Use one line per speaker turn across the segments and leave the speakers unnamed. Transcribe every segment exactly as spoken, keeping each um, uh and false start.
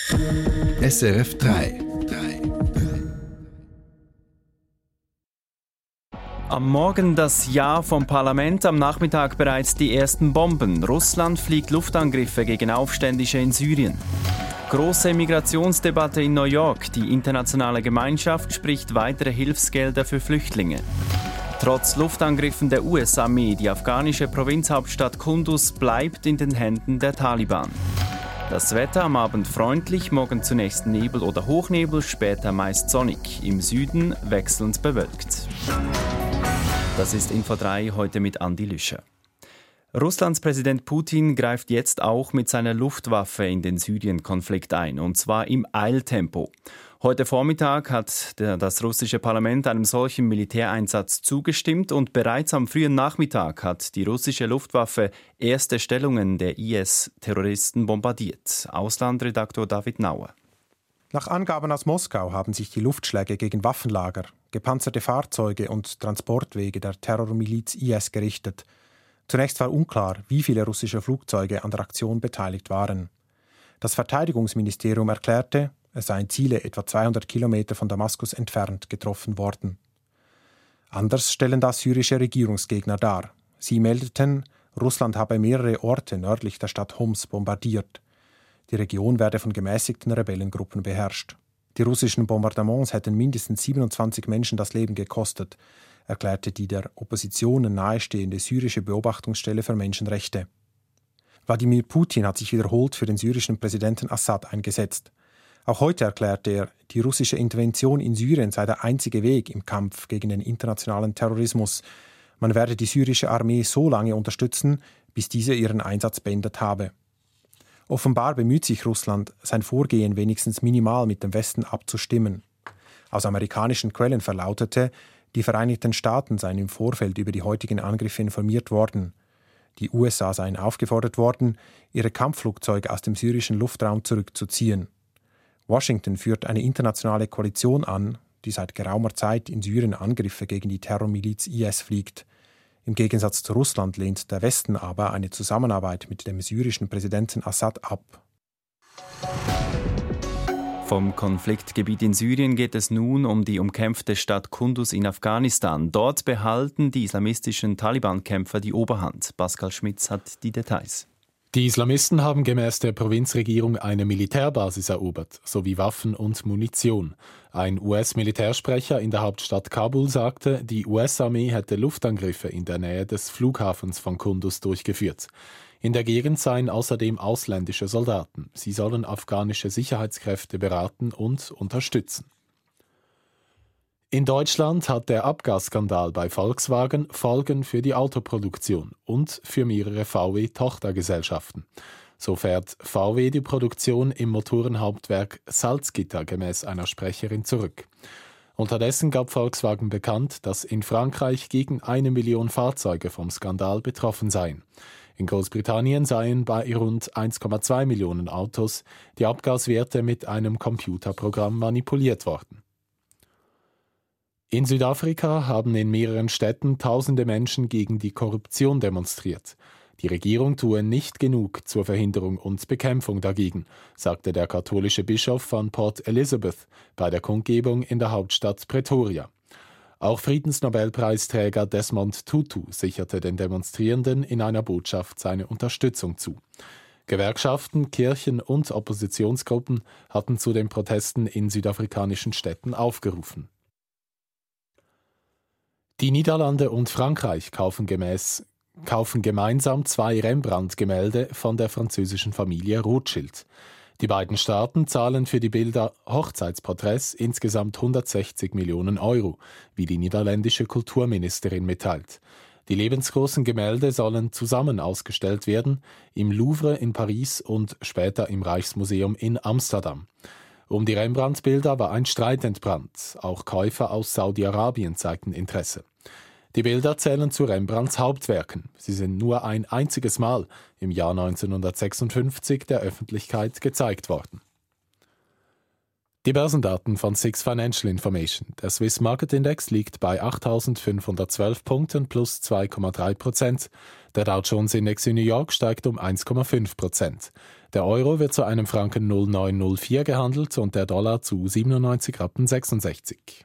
S R F drei.
Am Morgen das Ja vom Parlament, am Nachmittag bereits die ersten Bomben. Russland fliegt Luftangriffe gegen Aufständische in Syrien. Große Migrationsdebatte in New York. Die internationale Gemeinschaft spricht weitere Hilfsgelder für Flüchtlinge. Trotz Luftangriffen der U S-Armee, die afghanische Provinzhauptstadt Kunduz bleibt in den Händen der Taliban. Das Wetter am Abend freundlich, morgen zunächst Nebel oder Hochnebel, später meist sonnig. Im Süden wechselnd bewölkt. Das ist Info drei, heute mit Andi Lüscher. Russlands Präsident Putin greift jetzt auch mit seiner Luftwaffe in den Syrien-Konflikt ein, und zwar im Eiltempo. Heute Vormittag hat das russische Parlament einem solchen Militäreinsatz zugestimmt und bereits am frühen Nachmittag hat die russische Luftwaffe erste Stellungen der I S-Terroristen bombardiert. Auslandredaktor David Nauer.
Nach Angaben aus Moskau haben sich die Luftschläge gegen Waffenlager, gepanzerte Fahrzeuge und Transportwege der Terrormiliz I S gerichtet. Zunächst war unklar, wie viele russische Flugzeuge an der Aktion beteiligt waren. Das Verteidigungsministerium erklärte, es seien Ziele etwa zweihundert Kilometer von Damaskus entfernt getroffen worden. Anders stellen das syrische Regierungsgegner dar. Sie meldeten, Russland habe mehrere Orte nördlich der Stadt Homs bombardiert. Die Region werde von gemäßigten Rebellengruppen beherrscht. Die russischen Bombardements hätten mindestens siebenundzwanzig Menschen das Leben gekostet, erklärte die der Opposition nahestehende syrische Beobachtungsstelle für Menschenrechte. Wladimir Putin hat sich wiederholt für den syrischen Präsidenten Assad eingesetzt. Auch heute erklärte er, die russische Intervention in Syrien sei der einzige Weg im Kampf gegen den internationalen Terrorismus. Man werde die syrische Armee so lange unterstützen, bis diese ihren Einsatz beendet habe. Offenbar bemüht sich Russland, sein Vorgehen wenigstens minimal mit dem Westen abzustimmen. Aus amerikanischen Quellen verlautete, die Vereinigten Staaten seien im Vorfeld über die heutigen Angriffe informiert worden. Die U S A seien aufgefordert worden, ihre Kampfflugzeuge aus dem syrischen Luftraum zurückzuziehen. Washington führt eine internationale Koalition an, die seit geraumer Zeit in Syrien Angriffe gegen die Terrormiliz I S fliegt. Im Gegensatz zu Russland lehnt der Westen aber eine Zusammenarbeit mit dem syrischen Präsidenten Assad ab.
Vom Konfliktgebiet in Syrien geht es nun um die umkämpfte Stadt Kunduz in Afghanistan. Dort behalten die islamistischen Taliban-Kämpfer die Oberhand. Pascal Schmitz hat die Details.
Die Islamisten haben gemäß der Provinzregierung eine Militärbasis erobert, sowie Waffen und Munition. Ein U S-Militärsprecher in der Hauptstadt Kabul sagte, die U S-Armee hätte Luftangriffe in der Nähe des Flughafens von Kunduz durchgeführt. In der Gegend seien außerdem ausländische Soldaten. Sie sollen afghanische Sicherheitskräfte beraten und unterstützen. In Deutschland hat der Abgasskandal bei Volkswagen Folgen für die Autoproduktion und für mehrere V W-Tochtergesellschaften. So fährt V W die Produktion im Motorenhauptwerk Salzgitter gemäß einer Sprecherin zurück. Unterdessen gab Volkswagen bekannt, dass in Frankreich gegen eine Million Fahrzeuge vom Skandal betroffen seien. In Großbritannien seien bei rund eins Komma zwei Millionen Autos die Abgaswerte mit einem Computerprogramm manipuliert worden. In Südafrika haben in mehreren Städten tausende Menschen gegen die Korruption demonstriert. Die Regierung tue nicht genug zur Verhinderung und Bekämpfung dagegen, sagte der katholische Bischof von Port Elizabeth bei der Kundgebung in der Hauptstadt Pretoria. Auch Friedensnobelpreisträger Desmond Tutu sicherte den Demonstrierenden in einer Botschaft seine Unterstützung zu. Gewerkschaften, Kirchen und Oppositionsgruppen hatten zu den Protesten in südafrikanischen Städten aufgerufen. Die Niederlande und Frankreich kaufen, gemäß, kaufen gemeinsam zwei Rembrandt-Gemälde von der französischen Familie Rothschild. Die beiden Staaten zahlen für die Bilder Hochzeitsporträts insgesamt hundertsechzig Millionen Euro, wie die niederländische Kulturministerin mitteilt. Die lebensgroßen Gemälde sollen zusammen ausgestellt werden, im Louvre in Paris und später im Rijksmuseum in Amsterdam. Um die Rembrandt-Bilder war ein Streit entbrannt. Auch Käufer aus Saudi-Arabien zeigten Interesse. Die Bilder zählen zu Rembrandts Hauptwerken. Sie sind nur ein einziges Mal im Jahr neunzehnhundertsechsundfünfzig der Öffentlichkeit gezeigt worden. Die Börsendaten von Six Financial Information. Der Swiss Market Index liegt bei achttausendfünfhundertzwölf Punkten plus zwei Komma drei Prozent. Der Dow Jones Index in New York steigt um eins Komma fünf Prozent. Der Euro wird zu einem Franken null Komma neun null vier gehandelt und der Dollar zu siebenundneunzig Rappen sechsundsechzig.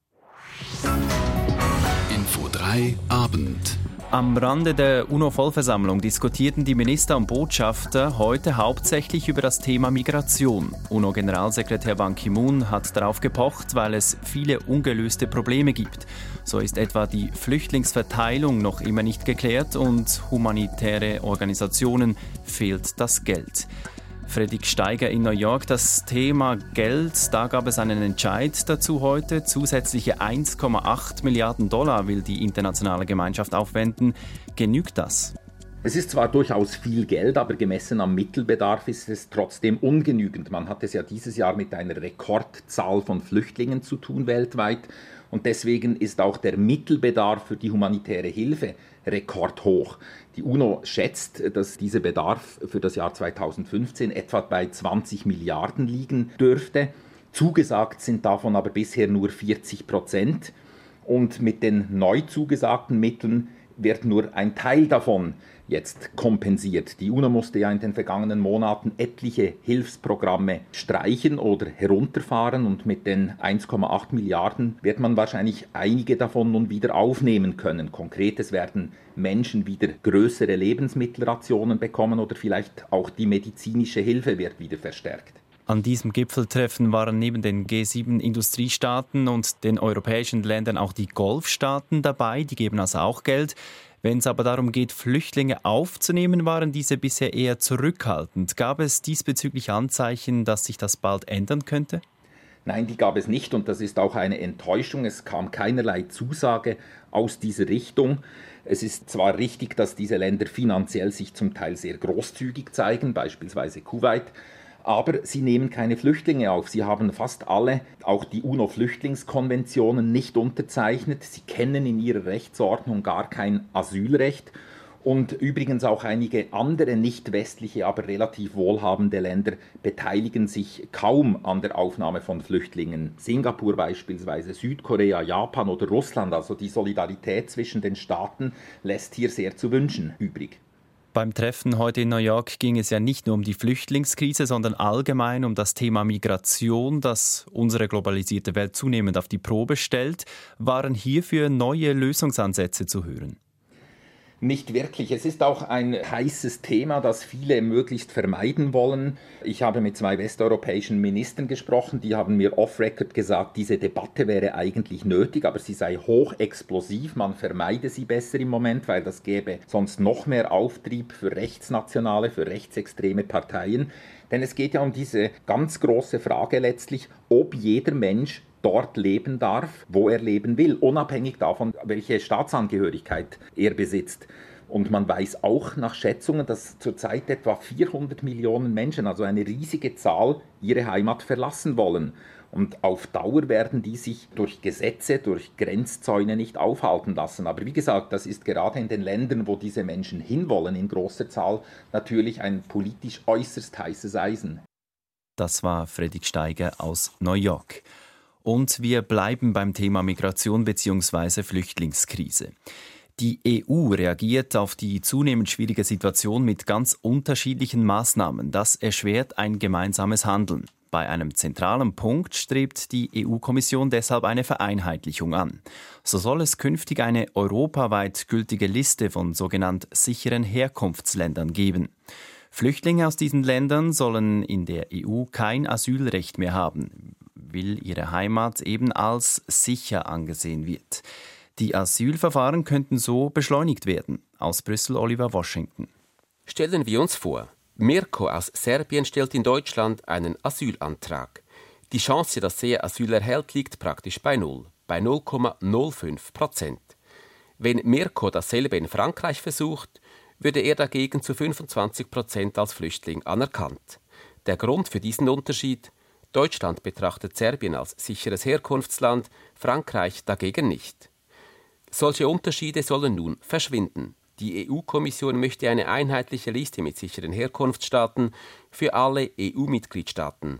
Info drei Abend.
Am Rande der UNO-Vollversammlung diskutierten die Minister und Botschafter heute hauptsächlich über das Thema Migration. UNO-Generalsekretär Ban Ki-moon hat darauf gepocht, weil es viele ungelöste Probleme gibt. So ist etwa die Flüchtlingsverteilung noch immer nicht geklärt und humanitäre Organisationen fehlt das Geld. Fredrik Steiger in New York, das Thema Geld, da gab es einen Entscheid dazu heute. Zusätzliche eins Komma acht Milliarden Dollar will die internationale Gemeinschaft aufwenden. Genügt das?
Es ist zwar durchaus viel Geld, aber gemessen am Mittelbedarf ist es trotzdem ungenügend. Man hat es ja dieses Jahr mit einer Rekordzahl von Flüchtlingen zu tun weltweit. Und deswegen ist auch der Mittelbedarf für die humanitäre Hilfe rekordhoch. Die UNO schätzt, dass dieser Bedarf für das Jahr zweitausendfünfzehn etwa bei zwanzig Milliarden liegen dürfte. Zugesagt sind davon aber bisher nur vierzig Prozent. Und mit den neu zugesagten Mitteln wird nur ein Teil davon jetzt kompensiert. Die UNO musste ja in den vergangenen Monaten etliche Hilfsprogramme streichen oder herunterfahren und mit den eins Komma acht Milliarden wird man wahrscheinlich einige davon nun wieder aufnehmen können. Konkret, es werden Menschen wieder größere Lebensmittelrationen bekommen oder vielleicht auch die medizinische Hilfe wird wieder verstärkt.
An diesem Gipfeltreffen waren neben den G sieben Industriestaaten und den europäischen Ländern auch die Golfstaaten dabei, die geben also auch Geld. Wenn es aber darum geht, Flüchtlinge aufzunehmen, waren diese bisher eher zurückhaltend. Gab es diesbezüglich Anzeichen, dass sich das bald ändern könnte?
Nein, die gab es nicht und das ist auch eine Enttäuschung. Es kam keinerlei Zusage aus dieser Richtung. Es ist zwar richtig, dass diese Länder finanziell sich zum Teil sehr großzügig zeigen, beispielsweise Kuwait, aber sie nehmen keine Flüchtlinge auf. Sie haben fast alle auch die UNO-Flüchtlingskonventionen nicht unterzeichnet. Sie kennen in ihrer Rechtsordnung gar kein Asylrecht. Und übrigens auch einige andere nicht westliche, aber relativ wohlhabende Länder beteiligen sich kaum an der Aufnahme von Flüchtlingen. Singapur beispielsweise, Südkorea, Japan oder Russland. Also die Solidarität zwischen den Staaten lässt hier sehr zu wünschen übrig.
Beim Treffen heute in New York ging es ja nicht nur um die Flüchtlingskrise, sondern allgemein um das Thema Migration, das unsere globalisierte Welt zunehmend auf die Probe stellt. Waren hierfür neue Lösungsansätze zu hören?
Nicht wirklich. Es ist auch ein heißes Thema, das viele möglichst vermeiden wollen. Ich habe mit zwei westeuropäischen Ministern gesprochen, die haben mir off-record gesagt, diese Debatte wäre eigentlich nötig, aber sie sei hochexplosiv, man vermeide sie besser im Moment, weil das gäbe sonst noch mehr Auftrieb für rechtsnationale, für rechtsextreme Parteien. Denn es geht ja um diese ganz große Frage letztlich, ob jeder Mensch dort leben darf, wo er leben will, unabhängig davon, welche Staatsangehörigkeit er besitzt. Und man weiß auch nach Schätzungen, dass zurzeit etwa vierhundert Millionen Menschen, also eine riesige Zahl, ihre Heimat verlassen wollen. Und auf Dauer werden die sich durch Gesetze, durch Grenzzäune nicht aufhalten lassen. Aber wie gesagt, das ist gerade in den Ländern, wo diese Menschen hinwollen, in großer Zahl, natürlich ein politisch äußerst heißes Eisen.
Das war Fredrik Steiger aus New York. Und wir bleiben beim Thema Migration bzw. Flüchtlingskrise. Die E U reagiert auf die zunehmend schwierige Situation mit ganz unterschiedlichen Maßnahmen. Das erschwert ein gemeinsames Handeln. Bei einem zentralen Punkt strebt die E U-Kommission deshalb eine Vereinheitlichung an. So soll es künftig eine europaweit gültige Liste von sogenannt sicheren Herkunftsländern geben. Flüchtlinge aus diesen Ländern sollen in der E U kein Asylrecht mehr haben, weil ihre Heimat eben als sicher angesehen wird. Die Asylverfahren könnten so beschleunigt werden. Aus Brüssel Oliver Washington.
Stellen wir uns vor, Mirko aus Serbien stellt in Deutschland einen Asylantrag. Die Chance, dass er Asyl erhält, liegt praktisch bei null, bei null Komma null fünf Prozent. Wenn Mirko dasselbe in Frankreich versucht, würde er dagegen zu fünfundzwanzig Prozent als Flüchtling anerkannt. Der Grund für diesen Unterschied: Deutschland betrachtet Serbien als sicheres Herkunftsland, Frankreich dagegen nicht. Solche Unterschiede sollen nun verschwinden. Die E U-Kommission möchte eine einheitliche Liste mit sicheren Herkunftsstaaten für alle E U-Mitgliedstaaten.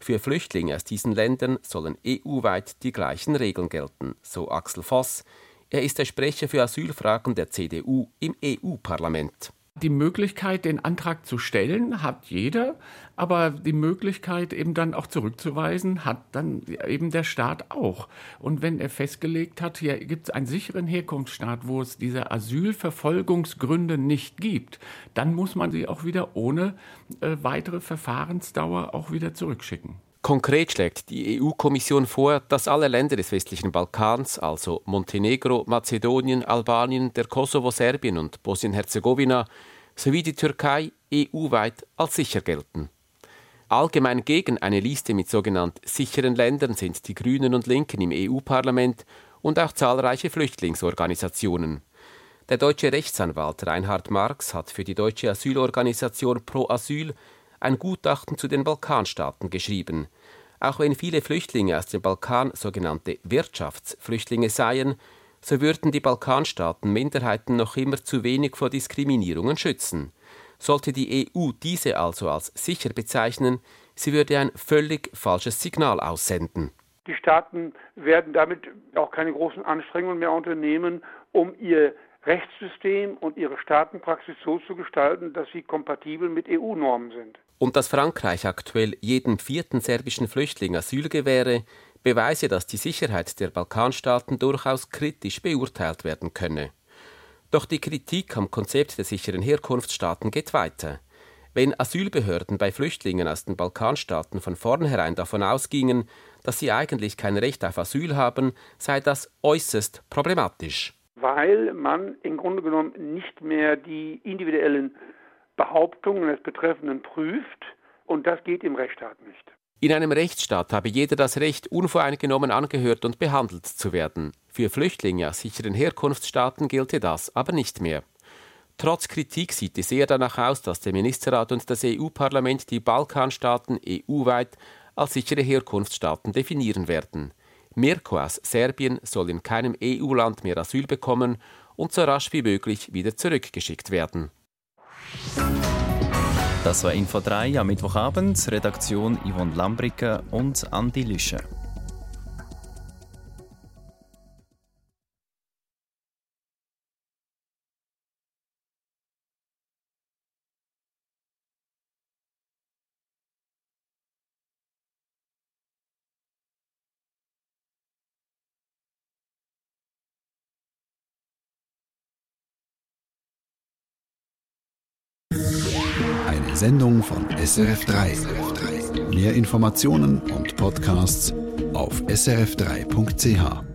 Für Flüchtlinge aus diesen Ländern sollen E U-weit die gleichen Regeln gelten, so Axel Voss. Er ist der Sprecher für Asylfragen der C D U im E U-Parlament.
Die Möglichkeit, den Antrag zu stellen, hat jeder, aber die Möglichkeit, eben dann auch zurückzuweisen, hat dann eben der Staat auch. Und wenn er festgelegt hat, hier gibt es einen sicheren Herkunftsstaat, wo es diese Asylverfolgungsgründe nicht gibt, dann muss man sie auch wieder ohne äh, weitere Verfahrensdauer auch wieder zurückschicken.
Konkret schlägt die E U-Kommission vor, dass alle Länder des westlichen Balkans, also Montenegro, Mazedonien, Albanien, der Kosovo, Serbien und Bosnien-Herzegowina sowie die Türkei E U-weit als sicher gelten. Allgemein gegen eine Liste mit sogenannt sicheren Ländern sind die Grünen und Linken im E U-Parlament und auch zahlreiche Flüchtlingsorganisationen. Der deutsche Rechtsanwalt Reinhard Marx hat für die deutsche Asylorganisation Pro Asyl ein Gutachten zu den Balkanstaaten geschrieben. Auch wenn viele Flüchtlinge aus dem Balkan sogenannte Wirtschaftsflüchtlinge seien, so würden die Balkanstaaten Minderheiten noch immer zu wenig vor Diskriminierungen schützen. Sollte die E U diese also als sicher bezeichnen, sie würde ein völlig falsches Signal aussenden.
Die Staaten werden damit auch keine großen Anstrengungen mehr unternehmen, um ihr Rechtssystem und ihre Staatenpraxis so zu gestalten, dass sie kompatibel mit E U-Normen sind.
Und dass Frankreich aktuell jedem vierten serbischen Flüchtling Asyl gewähre, beweise, dass die Sicherheit der Balkanstaaten durchaus kritisch beurteilt werden könne. Doch die Kritik am Konzept der sicheren Herkunftsstaaten geht weiter. Wenn Asylbehörden bei Flüchtlingen aus den Balkanstaaten von vornherein davon ausgingen, dass sie eigentlich kein Recht auf Asyl haben, sei das äußerst problematisch.
Weil man im Grunde genommen nicht mehr die individuellen Behauptungen des Betreffenden prüft, und das geht im Rechtsstaat nicht.
In einem Rechtsstaat habe jeder das Recht, unvoreingenommen angehört und behandelt zu werden. Für Flüchtlinge aus sicheren Herkunftsstaaten gelte das aber nicht mehr. Trotz Kritik sieht es eher danach aus, dass der Ministerrat und das E U-Parlament die Balkanstaaten E U-weit als sichere Herkunftsstaaten definieren werden. Mirko aus Serbien soll in keinem E U-Land mehr Asyl bekommen und so rasch wie möglich wieder zurückgeschickt werden.
Das war Info drei am Mittwochabend. Redaktion Yvonne Lambricke und Andi Lüsche.
Eine Sendung von S R F drei. Mehr Informationen und Podcasts auf s r f drei punkt c h.